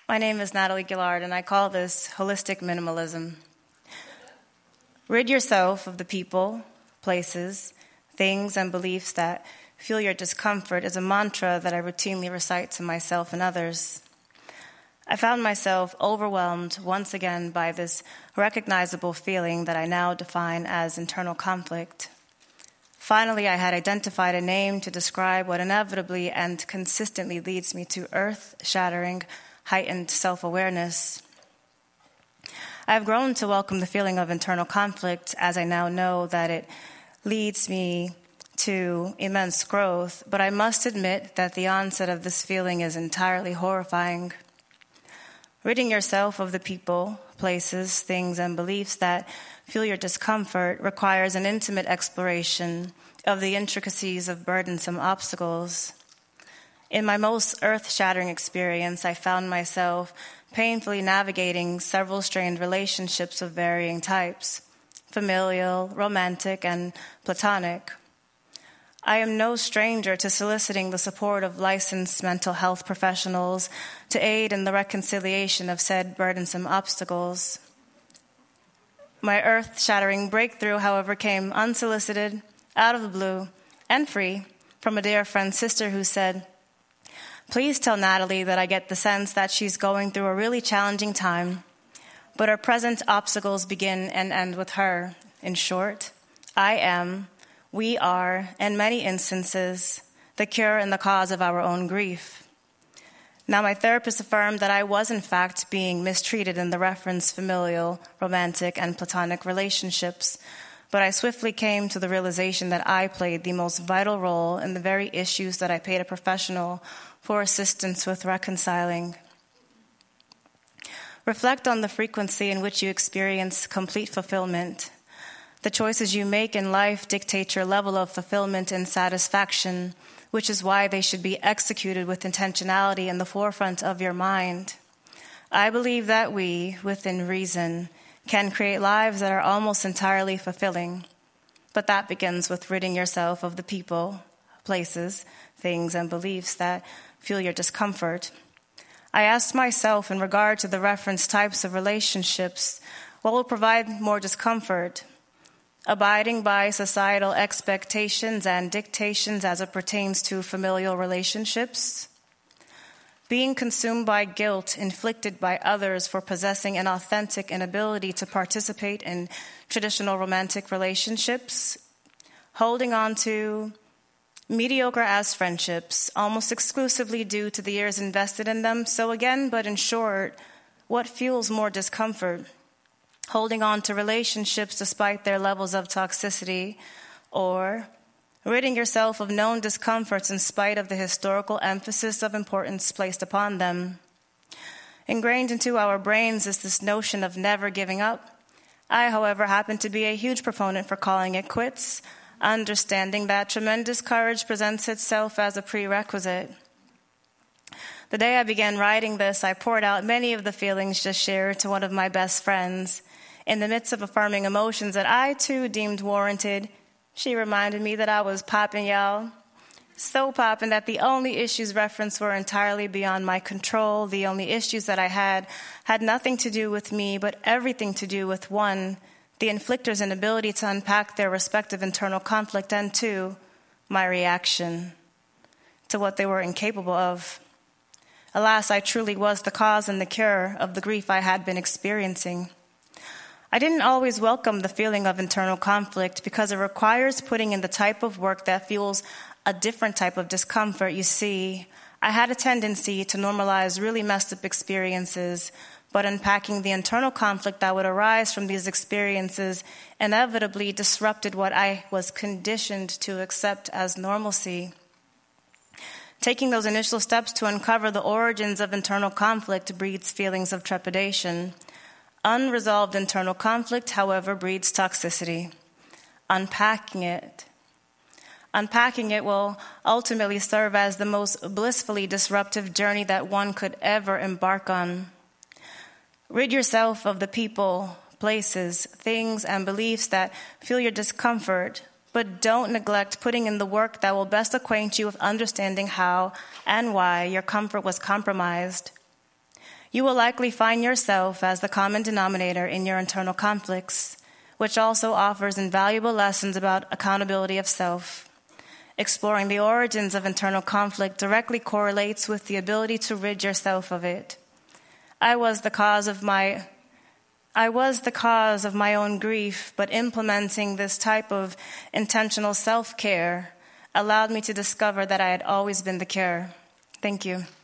My name is Natalie Gillard, and I call this holistic minimalism. Rid yourself of the people, places, things, and beliefs that fuel your discomfort is a mantra that I routinely recite to myself and others. I found myself overwhelmed once again by this recognizable feeling that I now define as internal conflict. Finally, I had identified a name to describe what inevitably and consistently leads me to earth-shattering, heightened self-awareness. I have grown to welcome the feeling of internal conflict as I now know that it leads me to immense growth, but I must admit that the onset of this feeling is entirely horrifying. Ridding yourself of the people, places, things, and beliefs that fuel your discomfort requires an intimate exploration of the intricacies of burdensome obstacles. In my most earth-shattering experience, I found myself painfully navigating several strained relationships of varying types, familial, romantic, and platonic. I am no stranger to soliciting the support of licensed mental health professionals to aid in the reconciliation of said burdensome obstacles. My earth-shattering breakthrough, however, came unsolicited, out of the blue, and free from a dear friend's sister who said, "Please tell Natalie that I get the sense that she's going through a really challenging time, but her present obstacles begin and end with her. In short, I am, we are, in many instances, the cure and the cause of our own grief." Now, my therapist affirmed that I was, in fact, being mistreated in the referenced familial, romantic, and platonic relationships, but I swiftly came to the realization that I played the most vital role in the very issues that I paid a professional for assistance with reconciling. Reflect on the frequency in which you experience complete fulfillment. The choices you make in life dictate your level of fulfillment and satisfaction, which is why they should be executed with intentionality in the forefront of your mind. I believe that we, within reason, can create lives that are almost entirely fulfilling, but that begins with ridding yourself of the people, places, things, and beliefs that fuel your discomfort. I asked myself in regard to the referenced types of relationships, what will provide more discomfort? Abiding by societal expectations and dictations as it pertains to familial relationships? Being consumed by guilt inflicted by others for possessing an authentic inability to participate in traditional romantic relationships? Holding on to mediocre-as friendships, almost exclusively due to the years invested in them? So again, but in short, what fuels more discomfort? Holding on to relationships despite their levels of toxicity, or ridding yourself of known discomforts in spite of the historical emphasis of importance placed upon them. Ingrained into our brains is this notion of never giving up. I, however, happen to be a huge proponent for calling it quits, understanding that tremendous courage presents itself as a prerequisite. The day I began writing this, I poured out many of the feelings just shared to one of my best friends. In the midst of affirming emotions that I, too, deemed warranted, she reminded me that I was popping, y'all. So popping that the only issues referenced were entirely beyond my control. The only issues that I had nothing to do with me, but everything to do with, one, the inflictor's inability to unpack their respective internal conflict, and two, my reaction to what they were incapable of. Alas, I truly was the cause and the cure of the grief I had been experiencing. I didn't always welcome the feeling of internal conflict because it requires putting in the type of work that fuels a different type of discomfort. You see, I had a tendency to normalize really messed up experiences, but unpacking the internal conflict that would arise from these experiences inevitably disrupted what I was conditioned to accept as normalcy. Taking those initial steps to uncover the origins of internal conflict breeds feelings of trepidation. Unresolved internal conflict, however, breeds toxicity. Unpacking it will ultimately serve as the most blissfully disruptive journey that one could ever embark on. Rid yourself of the people, places, things, and beliefs that fuel your discomfort, but don't neglect putting in the work that will best acquaint you with understanding how and why your comfort was compromised. You will likely find yourself as the common denominator in your internal conflicts, which also offers invaluable lessons about accountability of self. Exploring the origins of internal conflict directly correlates with the ability to rid yourself of it. I was the cause of my own grief, but implementing this type of intentional self-care allowed me to discover that I had always been the cure. Thank you.